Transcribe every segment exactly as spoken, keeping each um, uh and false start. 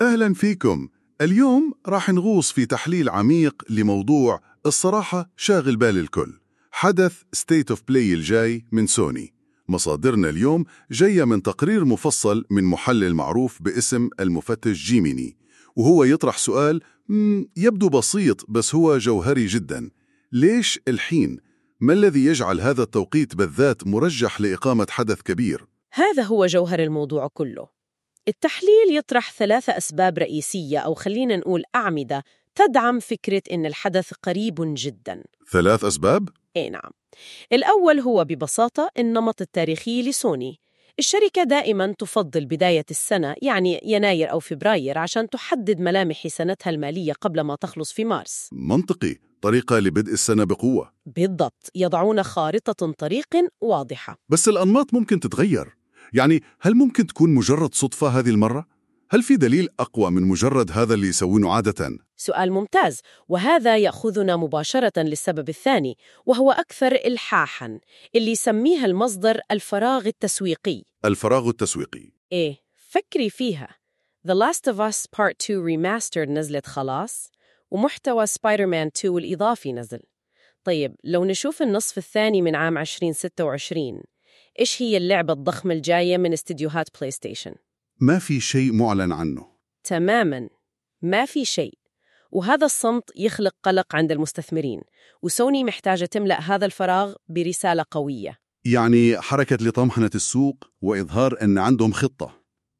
أهلا فيكم. اليوم راح نغوص في تحليل عميق لموضوع الصراحة شاغل بال الكل، حدث State of Play الجاي من سوني. مصادرنا اليوم جاية من تقرير مفصل من محلل معروف باسم المفتش جيميني، وهو يطرح سؤال يبدو بسيط بس هو جوهري جدا. ليش الحين؟ ما الذي يجعل هذا التوقيت بالذات مرجح لإقامة حدث كبير؟ هذا هو جوهر الموضوع كله. التحليل يطرح ثلاثة أسباب رئيسية، أو خلينا نقول أعمدة، تدعم فكرة إن الحدث قريب جداً. ثلاث أسباب؟ إيه نعم. الأول هو ببساطة النمط التاريخي لسوني. الشركة دائماً تفضل بداية السنة، يعني يناير أو فبراير، عشان تحدد ملامح سنتها المالية قبل ما تخلص في مارس. منطقي، طريقة لبدء السنة بقوة. بالضبط، يضعون خارطة طريق واضحة. بس الأنماط ممكن تتغير، يعني هل ممكن تكون مجرد صدفة هذه المرة؟ هل في دليل أقوى من مجرد هذا اللي يسوونه عادة؟ سؤال ممتاز، وهذا يأخذنا مباشرة للسبب الثاني، وهو أكثر إلحاحاً، اللي يسميها المصدر الفراغ التسويقي. الفراغ التسويقي؟ إيه، فكري فيها. The Last of Us Part two Remastered نزلت خلاص، ومحتوى سبايدر مان تو الإضافي نزل. طيب لو نشوف النصف الثاني من عام عشرين ستة وعشرين، إيش هي اللعبة الضخمة الجاية من استديوهات بلاي ستيشن؟ ما في شيء معلن عنه. تماماً، ما في شيء. وهذا الصمت يخلق قلق عند المستثمرين، وسوني محتاجة تملأ هذا الفراغ برسالة قوية. يعني حركة لطمحنة السوق وإظهار أن عندهم خطة.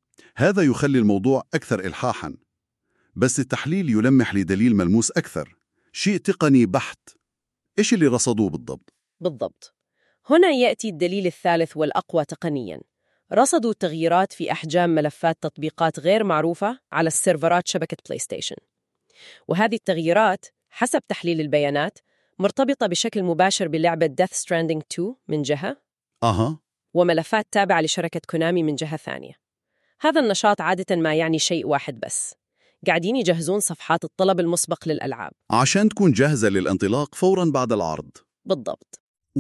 هذا يخلي الموضوع أكثر إلحاحاً. بس التحليل يلمح لدليل ملموس أكثر، شيء تقني بحت. إيش اللي رصدوه بالضبط؟ بالضبط. هنا يأتي الدليل الثالث والأقوى تقنياً. رصدوا تغييرات في أحجام ملفات تطبيقات غير معروفة على السيرفرات شبكة بلاي ستيشن. وهذه التغييرات حسب تحليل البيانات مرتبطة بشكل مباشر بلعبة Death Stranding تو من جهة، أها وملفات تابعة لشركة كونامي من جهة ثانية. هذا النشاط عادة ما يعني شيء واحد بس، قاعدين يجهزون صفحات الطلب المسبق للألعاب عشان تكون جاهزة للانطلاق فوراً بعد العرض. بالضبط.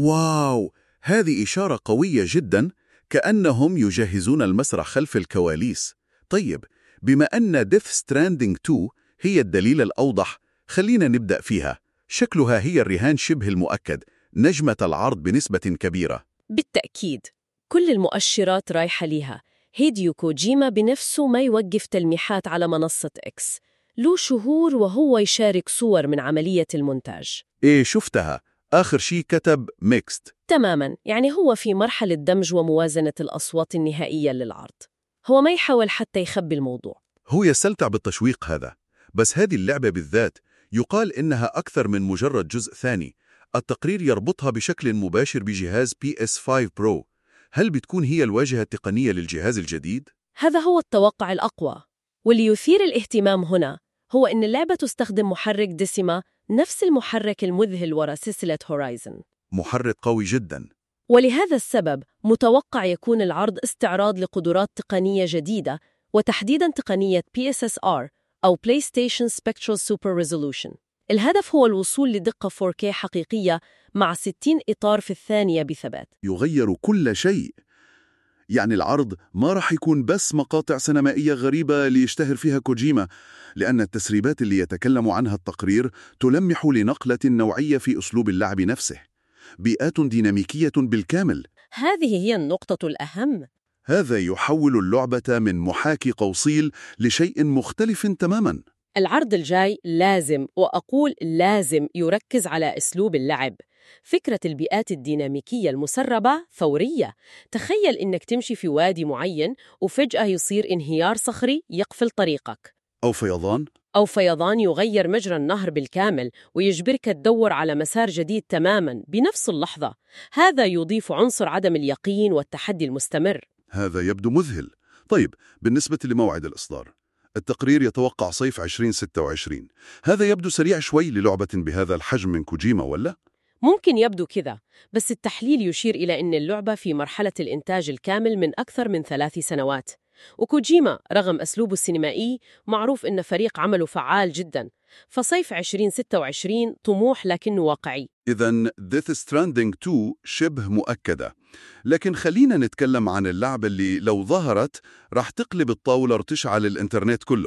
واو، هذه إشارة قوية جداً، كأنهم يجهزون المسرح خلف الكواليس. طيب، بما أن Death Stranding تو هي الدليل الأوضح، خلينا نبدأ فيها. شكلها هي الرهان شبه المؤكد، نجمة العرض بنسبة كبيرة. بالتأكيد، كل المؤشرات رايحة ليها. هيديو كوجيما بنفسه ما يوقف تلميحات على منصة إكس، له شهور وهو يشارك صور من عملية المونتاج. إيه شفتها، آخر شيء كتب ميكست. تماماً، يعني هو في مرحلة دمج وموازنة الأصوات النهائية للعرض. هو ما يحاول حتى يخبي الموضوع. هو يستمتع بالتشويق هذا. بس هذه اللعبة بالذات يقال إنها أكثر من مجرد جزء ثاني. التقرير يربطها بشكل مباشر بجهاز بي إس فايف برو. هل بتكون هي الواجهة التقنية للجهاز الجديد؟ هذا هو التوقع الأقوى، واللي يثير الاهتمام هنا هو أن اللعبة تستخدم محرك ديسيما، نفس المحرك المذهل وراء سلسلة هورايزن. محرك قوي جدا. ولهذا السبب متوقع يكون العرض استعراض لقدرات تقنية جديدة، وتحديداً تقنية بي إس إس آر أو PlayStation Spectral Super Resolution. الهدف هو الوصول لدقة فور كيه حقيقية مع ستين إطار في الثانية بثبات. يغير كل شيء. يعني العرض ما راح يكون بس مقاطع سينمائية غريبة ليشتهر فيها كوجيما، لأن التسريبات اللي يتكلم عنها التقرير تلمح لنقلة نوعية في أسلوب اللعب نفسه. بيئات ديناميكية بالكامل. هذه هي النقطة الأهم. هذا يحول اللعبة من محاكي قوصيل لشيء مختلف تماماً. العرض الجاي لازم، وأقول لازم، يركز على أسلوب اللعب. فكرة البيئات الديناميكية المسربة ثورية. تخيل إنك تمشي في وادي معين وفجأة يصير انهيار صخري يقفل طريقك، أو فيضان أو فيضان يغير مجرى النهر بالكامل ويجبرك تدور على مسار جديد تماماً بنفس اللحظة. هذا يضيف عنصر عدم اليقين والتحدي المستمر. هذا يبدو مذهل. طيب، بالنسبة لموعد الإصدار، التقرير يتوقع صيف عشرين ستة وعشرين. هذا يبدو سريع شوي للعبة بهذا الحجم من كوجيما، ولا؟ ممكن يبدو كذا، بس التحليل يشير إلى أن اللعبة في مرحلة الإنتاج الكامل من أكثر من ثلاث سنوات. وكوجيما رغم أسلوبه السينمائي معروف أن فريق عمله فعال جدا، فصيف عشرين ستة وعشرين طموح لكنه واقعي. إذن Death Stranding تو شبه مؤكدة. لكن خلينا نتكلم عن اللعبة اللي لو ظهرت راح تقلب الطاولة وتشعل الإنترنت كله،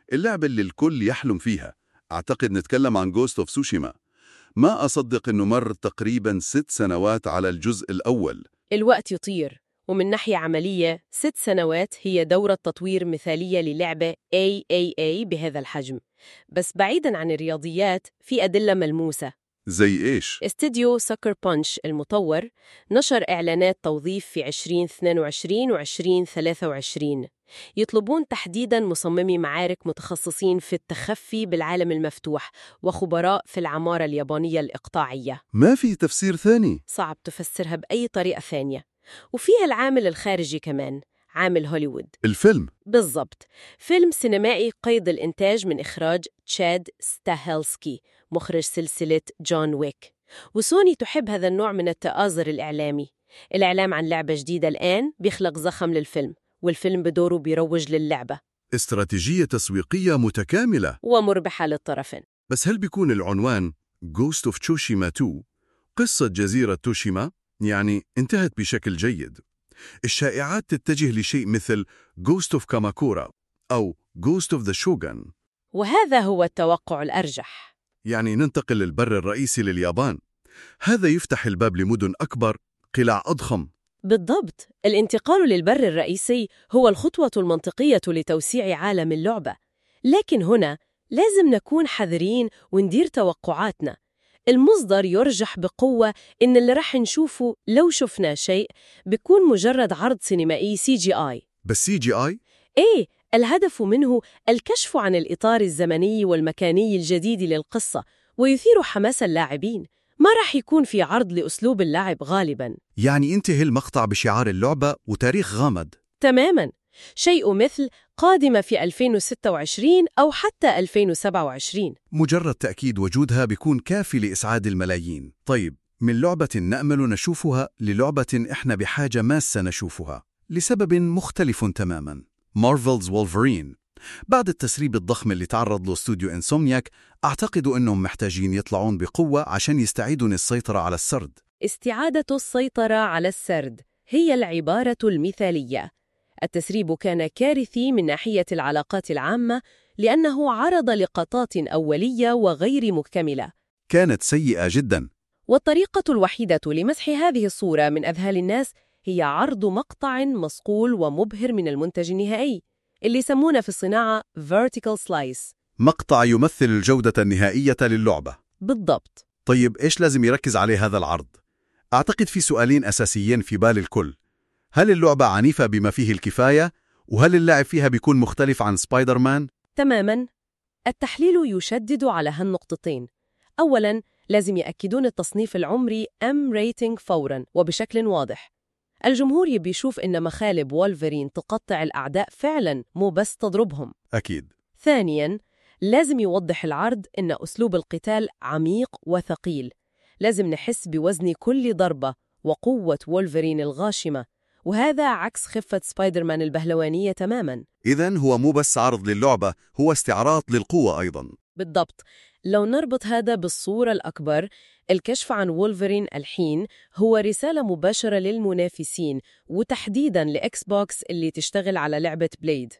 اللعبة اللي الكل يحلم فيها. أعتقد نتكلم عن Ghost of Tsushima. ما أصدق أنه مر تقريباً ست سنوات على الجزء الأول. الوقت يطير، ومن ناحية عملية ست سنوات هي دورة تطوير مثالية للعبة إيه إيه إيه بهذا الحجم. بس بعيداً عن الرياضيات في أدلة ملموسة. زي إيش؟ استديو سكر بانش المطور نشر إعلانات توظيف في عشرين اثنين وعشرين و عشرين ثلاثة وعشرين يطلبون تحديداً مصممي معارك متخصصين في التخفي بالعالم المفتوح وخبراء في العمارة اليابانية الإقطاعية. ما في تفسير ثاني؟ صعب تفسرها بأي طريقة ثانية. وفيها العامل الخارجي كمان، عامل هوليوود. الفيلم بالضبط، فيلم سينمائي قيد الإنتاج من إخراج تشاد ستاهلسكي، مخرج سلسلة جون ويك. وسوني تحب هذا النوع من التآزر الإعلامي. الإعلام عن لعبة جديدة الآن بيخلق زخم للفيلم، والفيلم بدوره بيروج للعبة. استراتيجية تسويقية متكاملة ومربحة للطرفين. بس هل بيكون العنوان Ghost of Tsushima تو قصة جزيرة توشيما؟ يعني انتهت بشكل جيد. الشائعات تتجه لشيء مثل Ghost of Kamakura أو Ghost of the Shogun. وهذا هو التوقع الأرجح. يعني ننتقل للبر الرئيسي لليابان. هذا يفتح الباب لمدن أكبر، قلاع أضخم. بالضبط، الانتقال للبر الرئيسي هو الخطوة المنطقية لتوسيع عالم اللعبة. لكن هنا لازم نكون حذرين وندير توقعاتنا. المصدر يرجح بقوة إن اللي رح نشوفه لو شفنا شيء بيكون مجرد عرض سينمائي سي جي آي. بس سي جي آي؟ إيه، الهدف منه الكشف عن الإطار الزمني والمكاني الجديد للقصة ويثير حماس اللاعبين. ما رح يكون في عرض لأسلوب اللعب غالباً. يعني ينتهي المقطع بشعار اللعبة وتاريخ غامض. تماماً، شيء مثل قادمة في ألفين وستة وعشرين أو حتى ألفين وسبعة وعشرين. مجرد تأكيد وجودها بيكون كافي لإسعاد الملايين. طيب، من لعبة نأمل نشوفها للعبة إحنا بحاجة ماسة نشوفها لسبب مختلف تماماً. مارفلز وولفرين. بعد التسريب الضخم اللي تعرض له استوديو إنسومنياك، أعتقد أنهم محتاجين يطلعون بقوة عشان يستعيدون السيطرة على السرد. استعادة السيطرة على السرد هي العبارة المثالية. التسريب كان كارثي من ناحية العلاقات العامة لأنه عرض لقطات أولية وغير مكتملة. كانت سيئة جداً. والطريقة الوحيدة لمسح هذه الصورة من أذهان الناس هي عرض مقطع مصقول ومبهر من المنتج النهائي اللي يسمونه في الصناعة vertical slice. مقطع يمثل الجودة النهائية للعبة. بالضبط. طيب، إيش لازم يركز عليه هذا العرض؟ أعتقد في سؤالين أساسيين في بال الكل. هل اللعبة عنيفة بما فيه الكفاية؟ وهل اللعب فيها بيكون مختلف عن سبايدر مان؟ تماماً. التحليل يشدد على هالنقطتين. أولاً، لازم يأكدون التصنيف العمري إم ريتنج فوراً وبشكل واضح. الجمهور يبي يشوف إن مخالب وولفرين تقطع الأعداء فعلاً، مو بس تضربهم. أكيد. ثانياً، لازم يوضح العرض إن أسلوب القتال عميق وثقيل. لازم نحس بوزن كل ضربة وقوة وولفرين الغاشمة، وهذا عكس خفة سبايدر مان البهلوانية تماماً. إذن هو مو بس عرض للعبة، هو استعراض للقوة أيضاً. بالضبط. لو نربط هذا بالصورة الأكبر، الكشف عن وولفرين الحين هو رسالة مباشرة للمنافسين وتحديداً لإكس بوكس اللي تشتغل على لعبة بليد.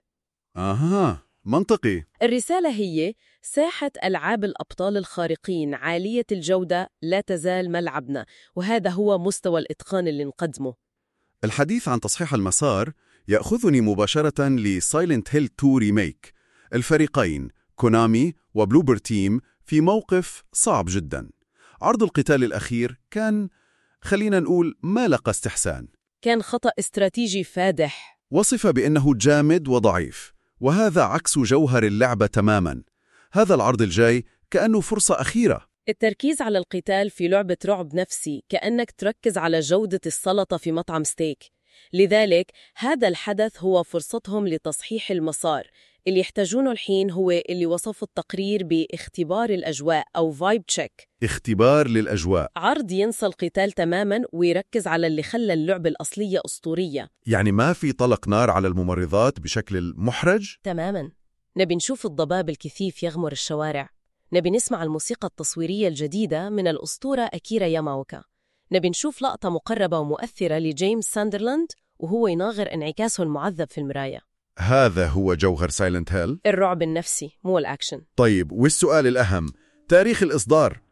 أها، منطقي. الرسالة هي ساحة ألعاب الأبطال الخارقين عالية الجودة لا تزال ملعبنا، وهذا هو مستوى الإتقان اللي نقدمه. الحديث عن تصحيح المسار يأخذني مباشرة لسايلنت هيل تو ريميك. الفريقين كونامي وبلوبر تيم في موقف صعب جدا. عرض القتال الأخير كان، خلينا نقول، ما لقى استحسان. كان خطأ استراتيجي فادح. وصف بأنه جامد وضعيف، وهذا عكس جوهر اللعبة تماما. هذا العرض الجاي كأنه فرصة أخيرة. التركيز على القتال في لعبة رعب نفسي كأنك تركز على جودة السلطة في مطعم ستيك. لذلك هذا الحدث هو فرصتهم لتصحيح المسار. اللي يحتاجونه الحين هو اللي وصف التقرير باختبار الأجواء أو فايب تشيك. اختبار للأجواء. عرض ينسى القتال تماماً ويركز على اللي خلى اللعبة الأصلية أسطورية. يعني ما في طلق نار على الممرضات بشكل محرج؟ تماماً. نبي نشوف الضباب الكثيف يغمر الشوارع. نبي نسمع الموسيقى التصويرية الجديدة من الأسطورة أكيرا ياماوكا. نبي نشوف لقطة مقربة ومؤثرة لجيمس ساندرلاند وهو يناغر انعكاسه المعذب في المراية. هذا هو جوهر سايلنت هيل؟ الرعب النفسي مو الأكشن. طيب، والسؤال الأهم، تاريخ الإصدار.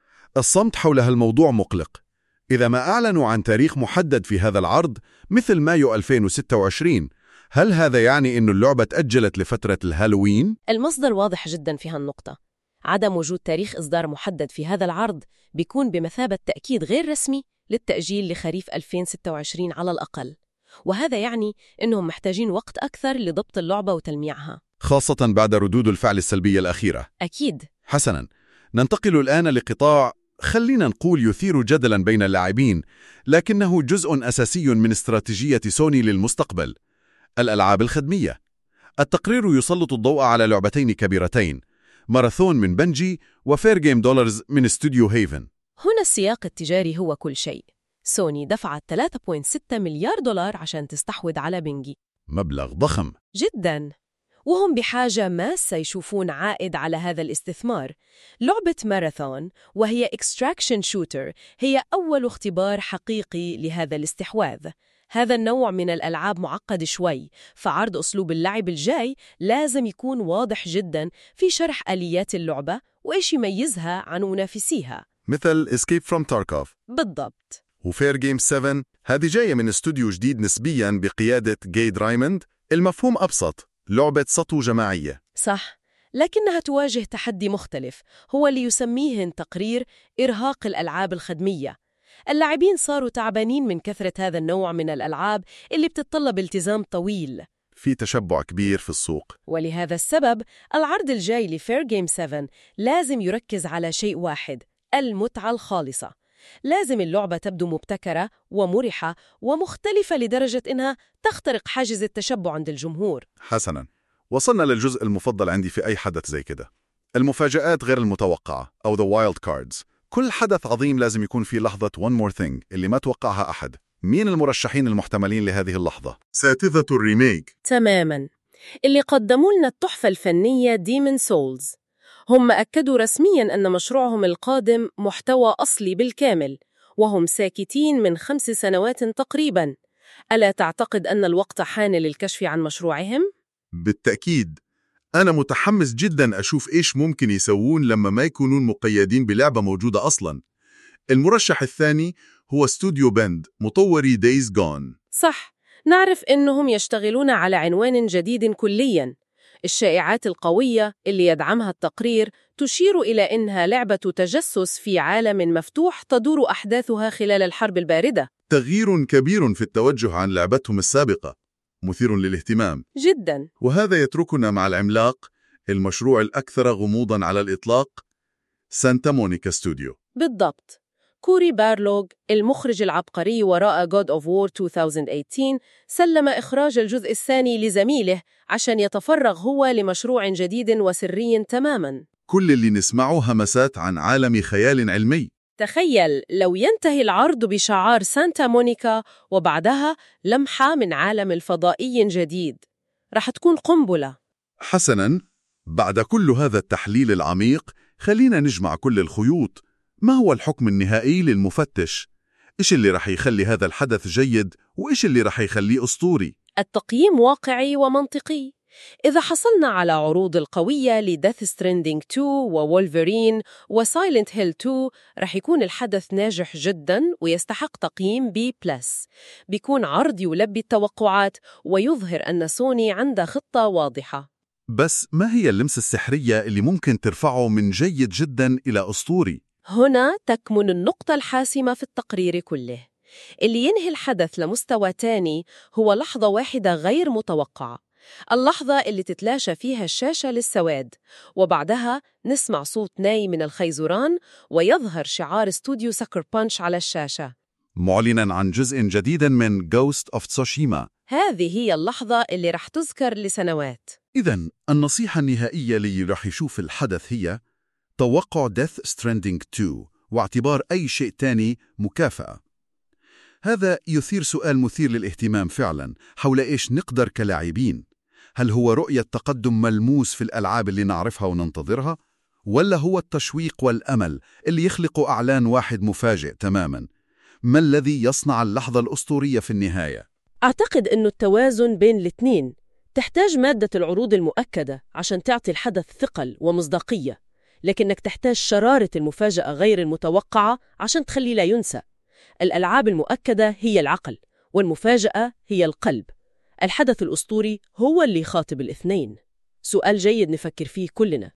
الصمت حول هالموضوع مقلق. إذا ما أعلنوا عن تاريخ محدد في هذا العرض مثل مايو ألفين وستة وعشرين، هل هذا يعني أن اللعبة تأجلت لفترة الهالوين؟ المصدر واضح جدا في هالنقطة. عدم وجود تاريخ إصدار محدد في هذا العرض بيكون بمثابة تأكيد غير رسمي للتأجيل لخريف ألفين وستة وعشرين على الأقل، وهذا يعني أنهم محتاجين وقت أكثر لضبط اللعبة وتلميعها، خاصة بعد ردود الفعل السلبية الأخيرة. أكيد. حسناً، ننتقل الآن لقطاع خلينا نقول يثير جدلاً بين اللاعبين، لكنه جزء أساسي من استراتيجية سوني للمستقبل: الألعاب الخدمية. التقرير يسلط الضوء على لعبتين كبيرتين، ماراثون من بنجي وفير جيم دولارز من استوديو هيفن. هنا السياق التجاري هو كل شيء. سوني دفعت ثلاثة فاصلة ستة مليار دولار عشان تستحوذ على بنجي، مبلغ ضخم جداً، وهم بحاجة ماسة يشوفون عائد على هذا الاستثمار. لعبة ماراثون، وهي إكستراكشن شوتر، هي أول اختبار حقيقي لهذا الاستحواذ. هذا النوع من الألعاب معقد شوي، فعرض أسلوب اللعب الجاي لازم يكون واضح جداً في شرح آليات اللعبة وإيش يميزها عن منافسيها، مثل Escape from Tarkov. بالضبط. وفير جيم سبعة هذه جاية من استوديو جديد نسبياً بقيادة جيد رايموند. المفهوم أبسط، لعبة سطو جماعية. صح، لكنها تواجه تحدي مختلف، هو اللي يسميه التقرير إرهاق الألعاب الخدمية. اللاعبين صاروا تعبانين من كثرة هذا النوع من الألعاب اللي بتتطلب التزام طويل. في تشبع كبير في السوق، ولهذا السبب العرض الجاي لفير جيم سبعة لازم يركز على شيء واحد: المتعة الخالصة. لازم اللعبة تبدو مبتكرة ومرحة ومختلفة لدرجة إنها تخترق حاجز التشبع عند الجمهور. حسناً، وصلنا للجزء المفضل عندي في أي حدث زي كده: المفاجآت غير المتوقعة أو the wild cards. كل حدث عظيم لازم يكون في لحظة one more thing اللي ما توقعها أحد. مين المرشحين المحتملين لهذه اللحظة؟ ساتذة الريميك. تماماً، اللي قدموا لنا التحفة الفنية ديمون سولز. هم أكدوا رسمياً أن مشروعهم القادم محتوى أصلي بالكامل، وهم ساكتين من خمس سنوات تقريباً. ألا تعتقد أن الوقت حان للكشف عن مشروعهم؟ بالتأكيد، أنا متحمس جداً أشوف إيش ممكن يسوون لما ما يكونون مقيدين بلعبة موجودة أصلاً. المرشح الثاني هو استوديو بند، مطوري دايز جون. صح، نعرف أنهم يشتغلون على عنوان جديد كلياً. الشائعات القوية اللي يدعمها التقرير تشير إلى أنها لعبة تجسس في عالم مفتوح تدور أحداثها خلال الحرب الباردة. تغيير كبير في التوجه عن لعبتهم السابقة، مثير للاهتمام جداً. وهذا يتركنا مع العملاق، المشروع الأكثر غموضاً على الإطلاق، سانتا مونيكا ستوديو. بالضبط. كوري بارلوغ، المخرج العبقري وراء God of War ألفين وثمانية عشر، سلم إخراج الجزء الثاني لزميله عشان يتفرغ هو لمشروع جديد وسري تماماً. كل اللي نسمعه همسات عن عالم خيال علمي. تخيل لو ينتهي العرض بشعار سانتا مونيكا وبعدها لمحة من عالم الفضائي جديد، رح تكون قنبلة. حسناً، بعد كل هذا التحليل العميق خلينا نجمع كل الخيوط. ما هو الحكم النهائي للمفتش؟ إيش اللي رح يخلي هذا الحدث جيد وإيش اللي رح يخليه أسطوري؟ التقييم واقعي ومنطقي. إذا حصلنا على عروض القوية لديث ستريندينج اثنين وولفرين وسايلنت هيل اثنين، رح يكون الحدث ناجح جداً ويستحق تقييم بي بلس. بيكون عرض يلبي التوقعات ويظهر أن سوني عندها خطة واضحة. بس ما هي اللمسة السحرية اللي ممكن ترفعه من جيد جداً إلى أسطوري؟ هنا تكمن النقطة الحاسمة في التقرير كله. اللي ينهي الحدث لمستوى تاني هو لحظة واحدة غير متوقعة، اللحظة اللي تتلاشى فيها الشاشة للسواد، وبعدها نسمع صوت ناي من الخيزران ويظهر شعار استوديو ساكر بانش على الشاشة، معلناً عن جزء جديد من Ghost of Tsushima. هذه هي اللحظة اللي رح تذكر لسنوات. إذن النصيحة النهائية اللي رح يشوف الحدث هي توقع Death Stranding اثنين واعتبار أي شيء تاني مكافأة. هذا يثير سؤال مثير للاهتمام فعلاً حول إيش نقدر كلاعبين. هل هو رؤية تقدم ملموس في الألعاب اللي نعرفها وننتظرها؟ ولا هو التشويق والأمل اللي يخلق أعلان واحد مفاجئ تماماً؟ ما الذي يصنع اللحظة الأسطورية في النهاية؟ أعتقد أنه التوازن بين الاثنين. تحتاج مادة العروض المؤكدة عشان تعطي الحدث ثقل ومصداقية، لكنك تحتاج شرارة المفاجأة غير المتوقعة عشان تخلي لا ينسى. الألعاب المؤكدة هي العقل، والمفاجأة هي القلب. الحدث الأسطوري هو اللي يخاطب الاثنين. سؤال جيد نفكر فيه كلنا.